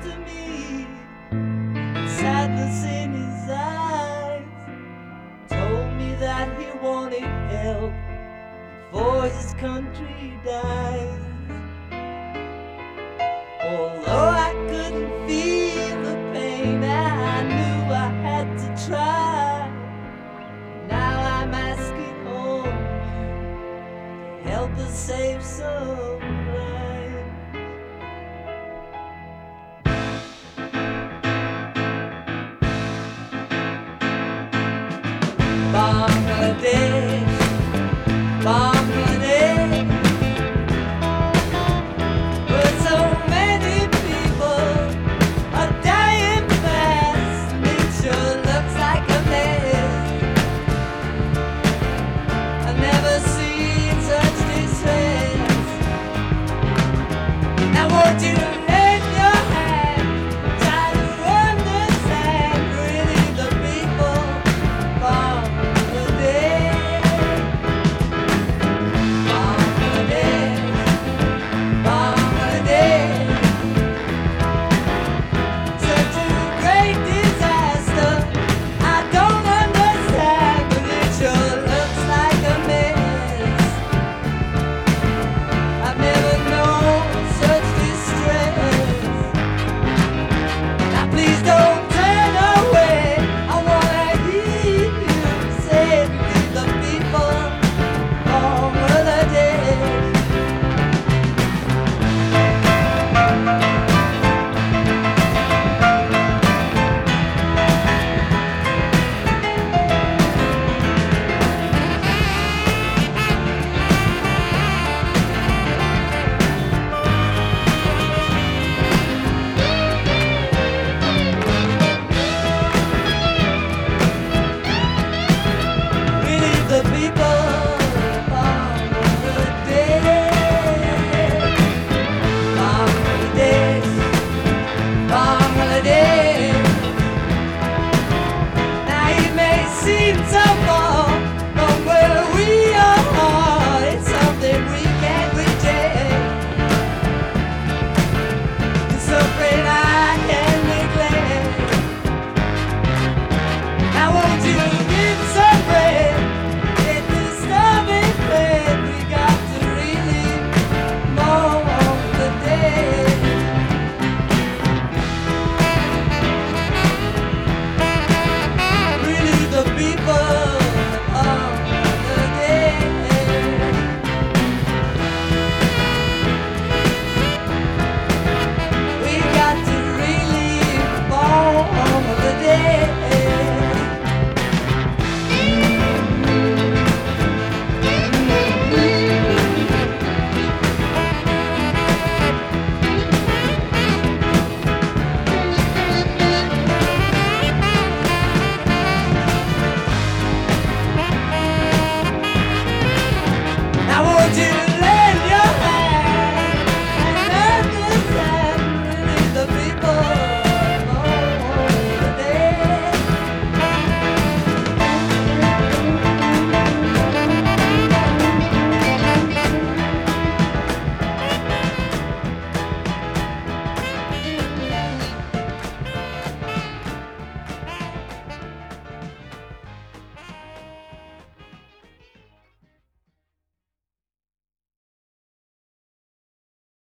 to me, sadness in his eyes, told me that he wanted help before his country dies. Although I couldn't feel the pain, I knew I had to try. Now I'm asking on you to help us save some lives. Bangladesh, Bangladesh, where so many people are dying fast. Nature looks like a mess. I've never seen such distress. I want you to